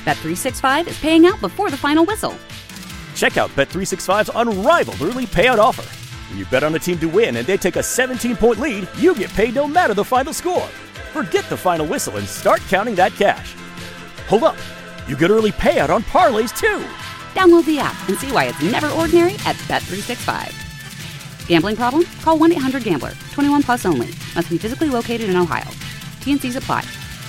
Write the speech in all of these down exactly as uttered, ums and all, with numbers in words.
Bet three sixty-five is paying out before the final whistle. Check out Bet three sixty-five's unrivaled early payout offer. When you bet on a team to win and they take a seventeen-point lead, you get paid no matter the final score. Forget the final whistle and start counting that cash. Hold up. You get early payout on parlays, too. Download the app and see why it's never ordinary at Bet three sixty-five. Gambling problem? Call one eight hundred gambler. twenty-one plus only. Must be physically located in Ohio. T N Cs apply.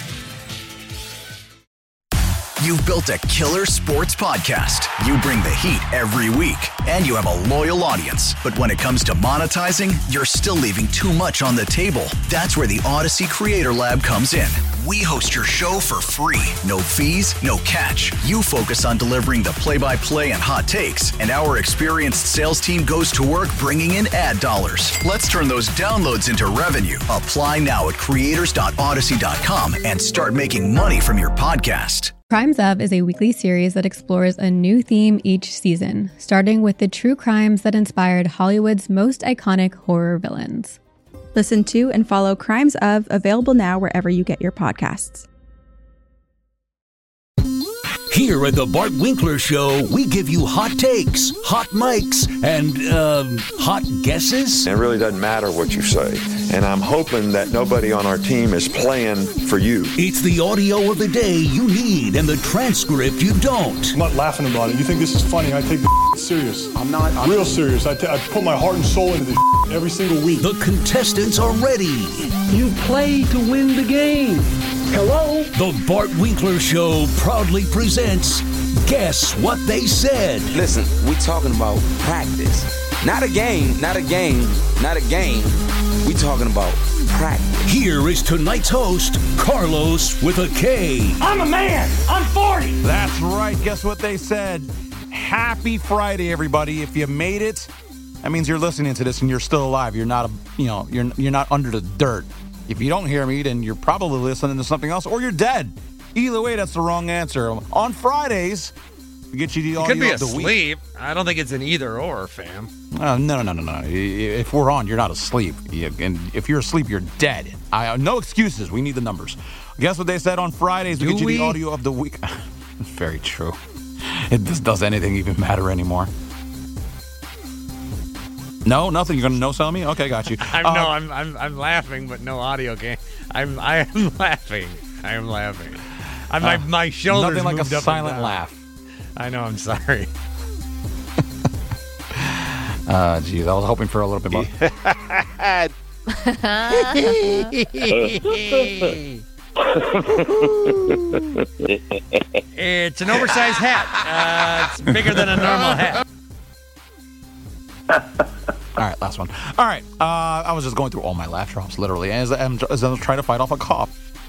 You've built a killer sports podcast. You bring the heat every week, and you have a loyal audience. But when it comes to monetizing, you're still leaving too much on the table. That's where the Odyssey Creator Lab comes in. We host your show for free. No fees, no catch. You focus on delivering the play-by-play and hot takes, and our experienced sales team goes to work bringing in ad dollars. Let's turn those downloads into revenue. Apply now at creators dot odyssey dot com and start making money from your podcast. Crimes Of is a weekly series that explores a new theme each season, starting with the true crimes that inspired Hollywood's most iconic horror villains. Listen to and follow Crimes Of, available now wherever you get your podcasts. Here at the Bart Winkler Show, we give you hot takes, hot mics, and, um, hot guesses. It really doesn't matter what you say. And I'm hoping that nobody on our team is playing for you. It's the audio of the day you need and the transcript you don't. I'm not laughing about it. You think this is funny? I take the serious. I'm not. I'm real serious. I, t- I put my heart and soul into this every single week. The contestants are ready. You play to win the game. Hello? The Bart Winkler Show proudly presents Guess What They Said. Listen, we talking about practice. Not a game, not a game, not a game. We talking about practice. Here is tonight's host, Carlos with a K. I'm a man. I'm forty. That's right. Guess what they said? Happy Friday, everybody. If you made it, that means you're listening to this and you're still alive. You're not, a, you know, you're you're not under the dirt. If you don't hear me, then you're probably listening to something else, or you're dead. Either way, that's the wrong answer. On Fridays, we get you the audio of the week. Could be asleep. I don't think it's an either or, fam. Uh, no, no, no, no, no. If we're on, you're not asleep. And if you're asleep, you're dead. I no excuses. We need the numbers. Guess what they said on Fridays? We Do get you we? the audio of the week. Very true. It just does anything even matter anymore. No, nothing. You're gonna no sell me? Okay, got you. I'm uh, no, I'm I'm I'm laughing, but no audio game. I'm I am laughing. I am laughing. I, my uh, my shoulders nothing like moved a up silent and down. laugh. I know. I'm sorry. Uh, geez, I was hoping for a little bit more. It's an oversized hat. Uh, it's bigger than a normal hat. All right, last one. All right, uh, I was just going through all my laugh drops, literally, as I'm, as I was trying to fight off a cough.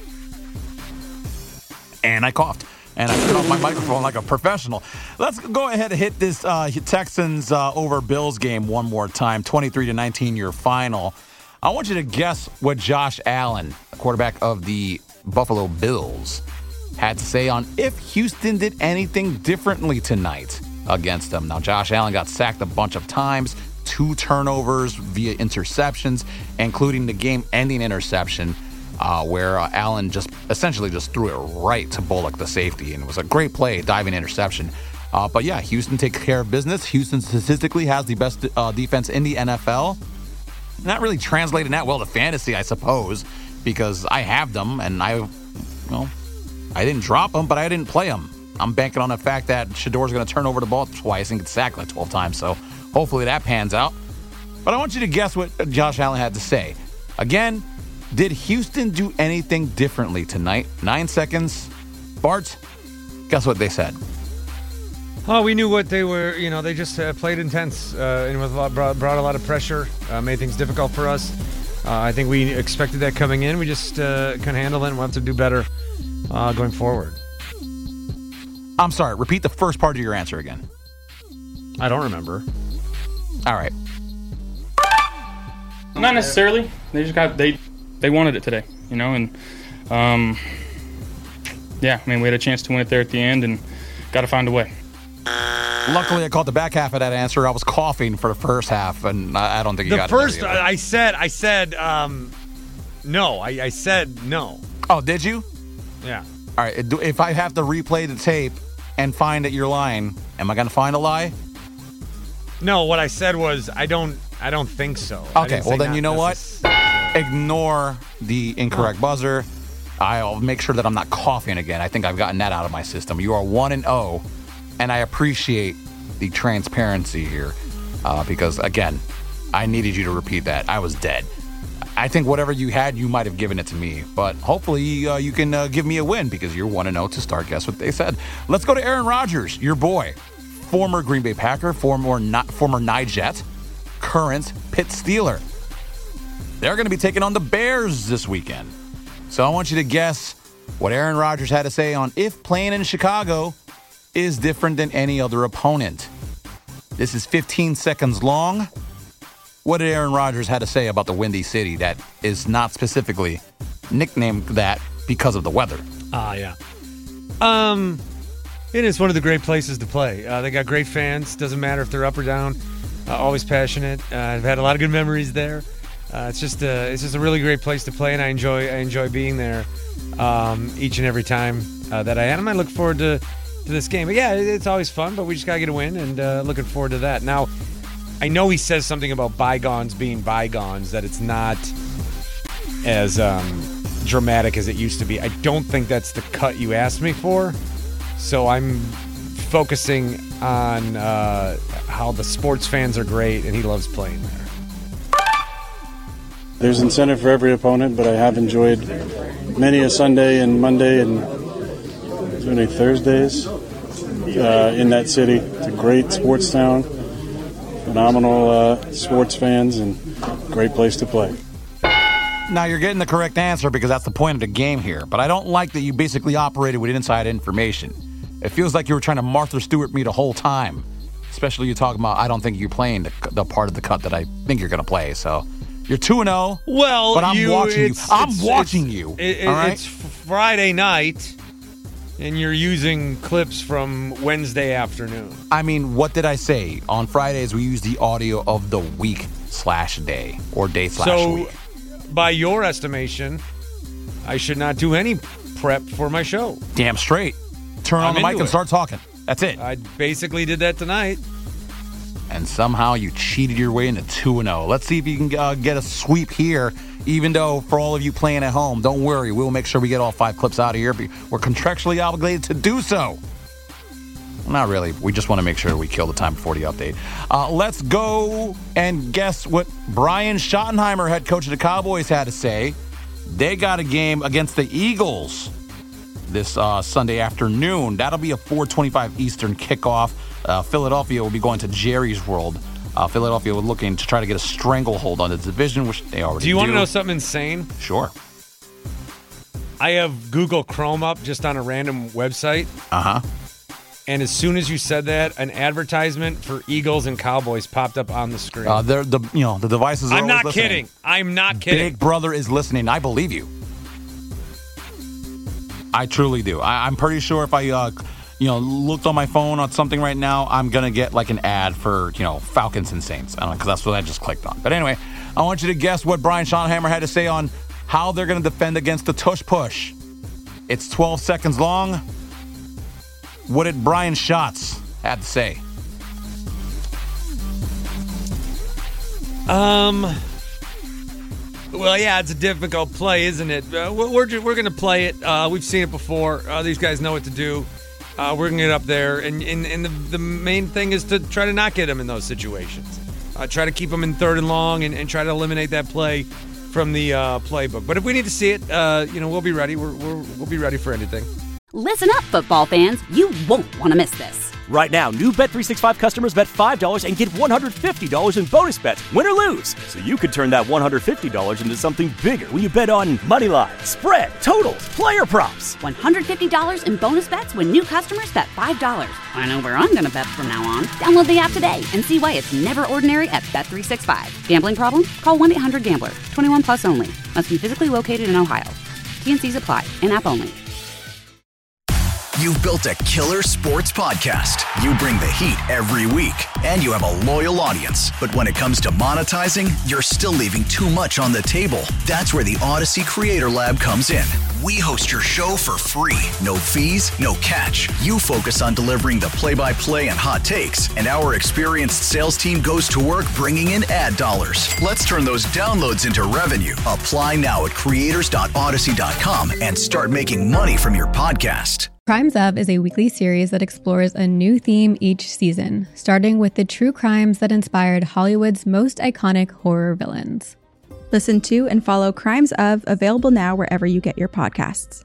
And I coughed. And I turned off my microphone like a professional. Let's go ahead and hit this uh, Texans uh, over Bills game one more time. twenty-three to nineteen, your final. I want you to guess what Josh Allen, quarterback of the Buffalo Bills, had to say on if Houston did anything differently tonight against them. Now, Josh Allen got sacked a bunch of times, two turnovers via interceptions, including the game-ending interception. Uh, where uh, Allen just essentially just threw it right to Bullock, the safety, and it was a great play, diving interception. Uh, but yeah, Houston takes care of business. Houston statistically has the best uh, defense in the N F L. Not really translating that well to fantasy, I suppose, because I have them, and I, well, I didn't drop them, but I didn't play them. I'm banking on the fact that Shador's going to turn over the ball twice and get sacked like twelve times, so hopefully that pans out. But I want you to guess what Josh Allen had to say. Again, did Houston do anything differently tonight? Nine seconds. Bart, guess what they said? Oh, we knew what they were. You know, they just uh, played intense uh, and with a lot, brought, brought a lot of pressure, uh, made things difficult for us. Uh, I think we expected that coming in. We just uh, couldn't handle it, and we'll have to do better uh, going forward. I'm sorry. Repeat the first part of your answer again. I don't remember. All right. Not necessarily. They just got they. They wanted it today, you know, and um, yeah, I mean, we had a chance to win it there at the end and got to find a way. Luckily, I caught the back half of that answer. I was coughing for the first half, and I, I don't think you the got first, it. The first, I said, I said, um, no. I, I said no. Oh, did you? Yeah. All right, if I have to replay the tape and find that you're lying, am I going to find a lie? No, what I said was I don't I don't think so. Okay, well then you know what? Ignore the incorrect buzzer. I'll make sure that I'm not coughing again. I think I've gotten that out of my system. You are one and oh, and I appreciate the transparency here uh, because, again, I needed you to repeat that. I was dead. I think whatever you had, you might have given it to me. But hopefully uh, you can uh, give me a win because you're one and oh to start. Guess what they said. Let's go to Aaron Rodgers, your boy. Former Green Bay Packer, former, not, former Nijet, current Pitt Steeler. They're going to be taking on the Bears this weekend. So I want you to guess what Aaron Rodgers had to say on if playing in Chicago is different than any other opponent. This is fifteen seconds long. What did Aaron Rodgers have to say about the Windy City that is not specifically nicknamed that because of the weather? Ah, uh, yeah. Um, it is one of the great places to play. Uh, they got great fans. Doesn't matter if they're up or down. Uh, always passionate. Uh, I've had a lot of good memories there. Uh, it's just a, it's just a really great place to play, and I enjoy I enjoy being there um, each and every time uh, that I am. I look forward to, to this game. But yeah, it's always fun, but we just got to get a win, and uh, looking forward to that. Now, I know he says something about bygones being bygones, that it's not as um, dramatic as it used to be. I don't think that's the cut you asked me for, so I'm focusing on uh, how the sports fans are great, and he loves playing there. There's incentive for every opponent, but I have enjoyed many a Sunday and Monday and many Thursdays uh, in that city. It's a great sports town. Phenomenal uh, sports fans and great place to play. Now, you're getting the correct answer because that's the point of the game here. But I don't like that you basically operated with inside information. It feels like you were trying to Martha Stewart me the whole time. Especially you talking about, I don't think you're playing the, the part of the cut that I think you're going to play. So you're two and oh. Well, but I'm you, watching you. it's, I'm it's, watching it's, you. It, it, all right? It's Friday night. And you're using clips from Wednesday afternoon. I mean, what did I say? On Fridays, we use the audio of the week slash day or day slash so, week. By your estimation, I should not do any prep for my show. Damn straight. Turn I'm on the mic and it. start talking. That's it. I basically did that tonight. And somehow you cheated your way into two and oh. Let's see if you can uh, get a sweep here. Even though, for all of you playing at home, don't worry. We'll make sure we get all five clips out of here. We're contractually obligated to do so. Well, not really. We just want to make sure we kill the time before the update. Uh, let's go and guess what Brian Schottenheimer, head coach of the Cowboys, had to say. They got a game against the Eagles this uh, Sunday afternoon. That'll be a four twenty-five Eastern kickoff. Uh, Philadelphia will be going to Jerry's World. Uh, Philadelphia was looking to try to get a stranglehold on the division, which they already do. Do you want do. to know something insane? Sure. I have Google Chrome up just on a random website. Uh-huh. And as soon as you said that, an advertisement for Eagles and Cowboys popped up on the screen. Uh, they're, the you know the devices are I'm not listening. kidding. I'm not kidding. Big Brother is listening. I believe you. I truly do. I, I'm pretty sure if I... Uh, you know, looked on my phone on something right now, I'm going to get like an ad for, you know, Falcons and Saints. I don't know, because that's what I just clicked on. But anyway, I want you to guess what Brian Schottenheimer had to say on how they're going to defend against the tush push. It's twelve seconds long. What did Brian Schatz have to say? Um, well, yeah, it's a difficult play, isn't it? Uh, we're we're, we're going to play it. Uh, we've seen it before. Uh, these guys know what to do. Uh, we're going to get up there, and, and, and the, the main thing is to try to not get them in those situations. Uh, try to keep them in third and long and, and try to eliminate that play from the uh, playbook. But if we need to see it, uh, you know, we'll be ready. We're, we're, we'll be ready for anything. Listen up, football fans. You won't want to miss this. Right now, new Bet three sixty-five customers bet five dollars and get one hundred fifty dollars in bonus bets, win or lose. So you could turn that one hundred fifty dollars into something bigger when you bet on money line, spread, totals, player props. one hundred fifty dollars in bonus bets when new customers bet five dollars. I know where I'm going to bet from now on. Download the app today and see why it's never ordinary at Bet three sixty-five. Gambling problem? Call one eight hundred gambler. twenty-one plus only. Must be physically located in Ohio. T and C's apply. In-app only. You've built a killer sports podcast. You bring the heat every week, and you have a loyal audience. But when it comes to monetizing, you're still leaving too much on the table. That's where the Odyssey Creator Lab comes in. We host your show for free. No fees, no catch. You focus on delivering the play-by-play and hot takes, and our experienced sales team goes to work bringing in ad dollars. Let's turn those downloads into revenue. Apply now at creators dot odyssey dot com and start making money from your podcast. Crimes Of is a weekly series that explores a new theme each season, starting with the true crimes that inspired Hollywood's most iconic horror villains. Listen to and follow Crimes Of, available now wherever you get your podcasts.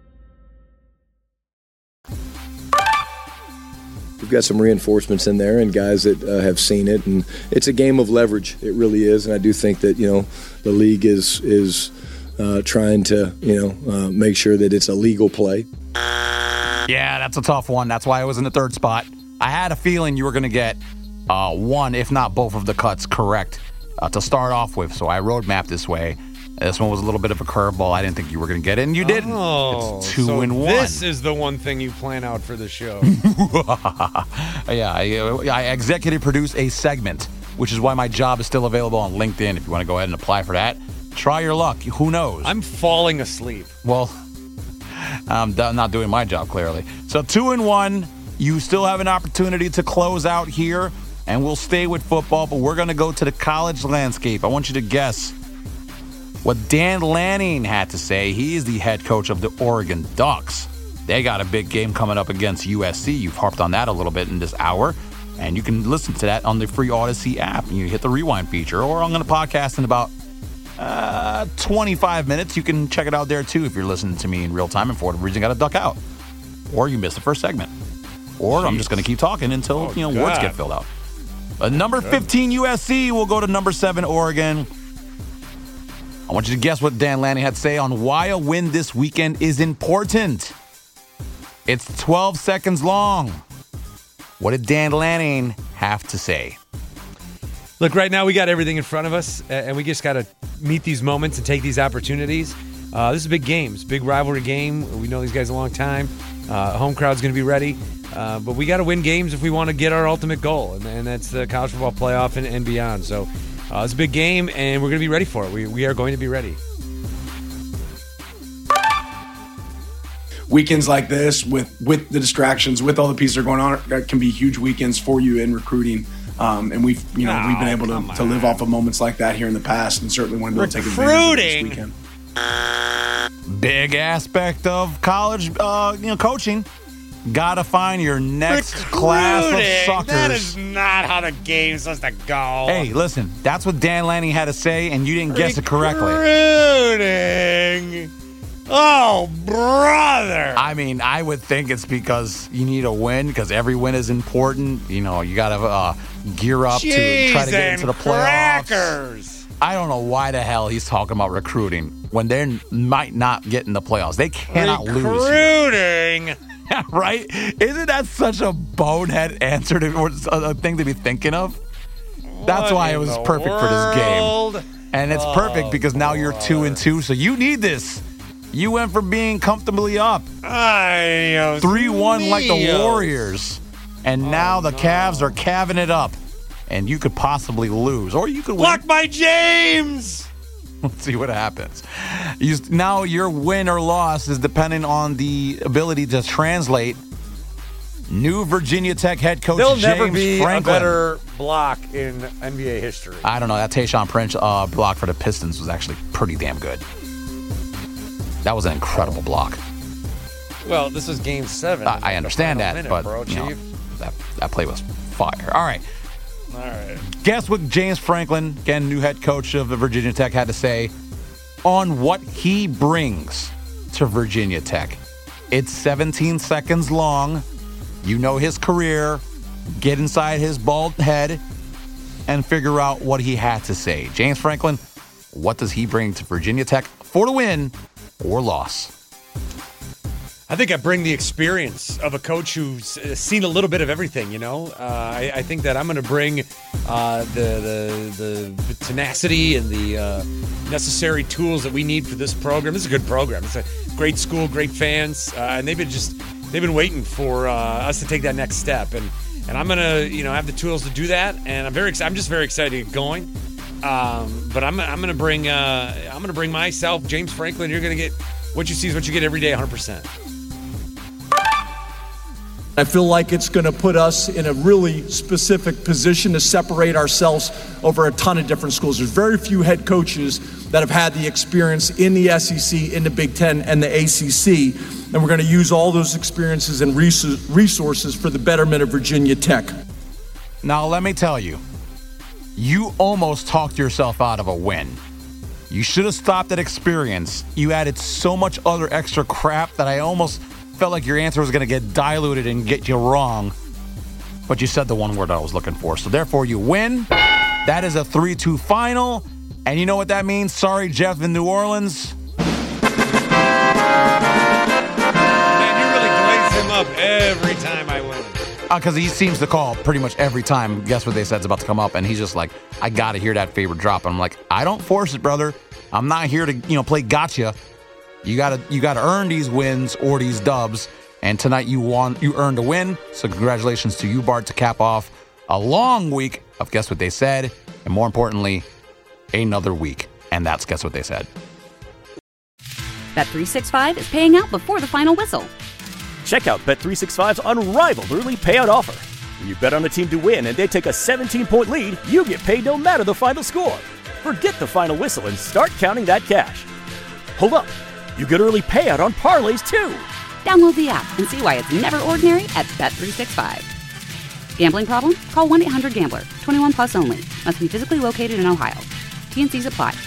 We've got some reinforcements in there and guys that uh, have seen it, and it's a game of leverage. It really is, and I do think that, you know, the league is is uh, trying to, you know, uh, make sure that it's a legal play. Yeah, that's a tough one. That's why I was in the third spot. I had a feeling you were going to get uh, one, if not both of the cuts correct uh, to start off with, so I roadmapped this way. This one was a little bit of a curveball. I didn't think you were going to get it, and you didn't. Oh, it's two so and one. This is the one thing you plan out for the show. Yeah, I, I executive produce a segment, which is why my job is still available on LinkedIn. If you want to go ahead and apply for that, try your luck. Who knows? I'm falling asleep. Well, I'm not doing my job, clearly. So two and one, you still have an opportunity to close out here, and we'll stay with football, but we're going to go to the college landscape. I want you to guess what Dan Lanning had to say. He is the head coach of the Oregon Ducks. They got a big game coming up against U S C. You've harped on that a little bit in this hour, and you can listen to that on the free Odyssey app. You hit the rewind feature, or I'm going to podcast in about uh, twenty-five minutes. You can check it out there, too, if you're listening to me in real time, and for whatever reason got to duck out. Or you missed the first segment. Or Jeez. I'm just going to keep talking until oh, you know God. words get filled out. Uh, number fifteen U S C will go to number seven Oregon. I want you to guess what Dan Lanning had to say on why a win this weekend is important. It's twelve seconds long. What did Dan Lanning have to say? Look, right now we got everything in front of us, and we just got to meet these moments and take these opportunities. Uh, this is a big game. It's a big rivalry game. We know these guys a long time. Uh, home crowd's going to be ready. Uh, but we got to win games if we want to get our ultimate goal, and, and that's the college football playoff and, and beyond. So uh, it's a big game, and we're going to be ready for it. We, we are going to be ready. Weekends like this, with, with the distractions, with all the pieces that are going on, that can be huge weekends for you in recruiting. Um, and we've, you know, oh, we've been able to, to live off of moments like that here in the past, and certainly want to be able to take advantage of this weekend. Big aspect of college, uh, you know, coaching. Gotta find your next Recruiting. class of suckers. That is not how the game's supposed to go. Hey, listen, that's what Dan Lanning had to say, and you didn't guess it correctly. Recruiting. Oh, brother. I mean, I would think it's because you need a win, because every win is important. You know, you got to uh, gear up Cheese to try to get into the playoffs. Crackers. I don't know why the hell he's talking about recruiting when they might not get in the playoffs. They cannot recruiting. lose. Recruiting. Right? Isn't that such a bonehead answer to or a thing to be thinking of? That's what why it was perfect world? for this game. And it's oh, perfect because now you're two and two, so you need this. You went from being comfortably up three one like the Warriors, and oh, now the no. Cavs are calving it up, and you could possibly lose, or you could win. Block by James! Let's see what happens. You, now your win or loss is depending on the ability to translate. New Virginia Tech head coach There'll James never be Franklin. a better block in N B A history. I don't know. That Tayshaun Prince uh, block for the Pistons was actually pretty damn good. That was an incredible block. Well, this is game seven. I, I understand that, minute, but bro, you know, that, that play was fire. All right. All right. Guess what James Franklin, again, new head coach of the Virginia Tech, had to say on what he brings to Virginia Tech. It's seventeen seconds long. You know his career. Get inside his bald head and figure out what he had to say. James Franklin, what does he bring to Virginia Tech for the win or loss? I think I bring the experience of a coach who's seen a little bit of everything, you know? Uh, I, I think that I'm going to bring uh, the, the, the tenacity and the uh, necessary tools that we need for this program. This is a good program. It's a great school, great fans, uh, and they've been just they've been waiting for uh, us to take that next step, and and I'm gonna you know have the tools to do that, and I'm very I'm just very excited to get going. Um, but I'm I'm gonna bring uh, I'm gonna bring myself, James Franklin. You're gonna get what you see is what you get every day, one hundred percent. I feel like it's going to put us in a really specific position to separate ourselves over a ton of different schools. There's very few head coaches that have had the experience in the S E C, in the Big Ten, and the A C C, and we're going to use all those experiences and resources for the betterment of Virginia Tech. Now, let me tell you, you almost talked yourself out of a win. You should have stopped at experience. You added so much other extra crap that I almost felt like your answer was going to get diluted and get you wrong, but you said the one word I was looking for. So therefore, you win. That is a three two final. And you know what that means? Sorry, Jeff in New Orleans. Man, you really glaze him up every time I win. Because uh, he seems to call pretty much every time. Guess what they said's about to come up, and he's just like, I got to hear that favorite drop. And I'm like, I don't force it, brother. I'm not here to, you know, play gotcha. You gotta you gotta earn these wins or these dubs, and tonight you won. You earned a win, so congratulations to you, Bart, to cap off a long week of Guess What They Said, and more importantly, another week, and that's Guess What They Said. Bet three sixty-five is paying out before the final whistle. Check out Bet three sixty-five's unrivaled early payout offer. When you bet on a team to win and they take a seventeen-point lead, you get paid no matter the final score. Forget the final whistle and start counting that cash. Hold up. You get early payout on parlays, too. Download the app and see why it's never ordinary at Bet three sixty-five. Gambling problem? Call one eight hundred gambler. twenty-one plus only. Must be physically located in Ohio. T N Cs apply.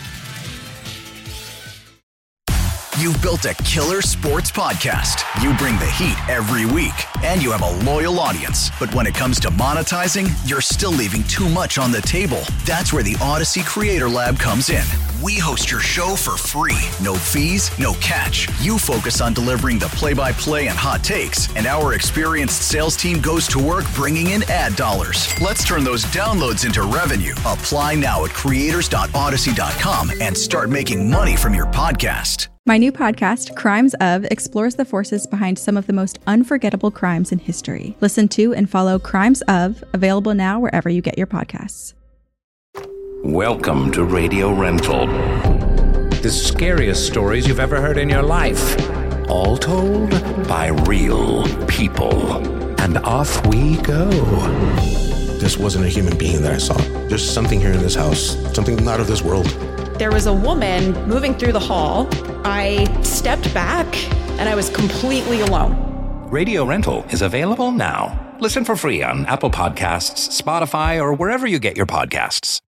You've built a killer sports podcast. You bring the heat every week, and you have a loyal audience. But when it comes to monetizing, you're still leaving too much on the table. That's where the Odyssey Creator Lab comes in. We host your show for free. No fees, no catch. You focus on delivering the play-by-play and hot takes, and our experienced sales team goes to work bringing in ad dollars. Let's turn those downloads into revenue. Apply now at creators dot odyssey dot com and start making money from your podcast. My new podcast, Crimes Of, explores the forces behind some of the most unforgettable crimes in history. Listen to and follow Crimes Of, available now wherever you get your podcasts. Welcome to Radio Rental. The scariest stories you've ever heard in your life. All told by real people. And off we go. This wasn't a human being that I saw. There's something here in this house. Something not of this world. There was a woman moving through the hall. I stepped back and I was completely alone. Radio Rental is available now. Listen for free on Apple Podcasts, Spotify, or wherever you get your podcasts.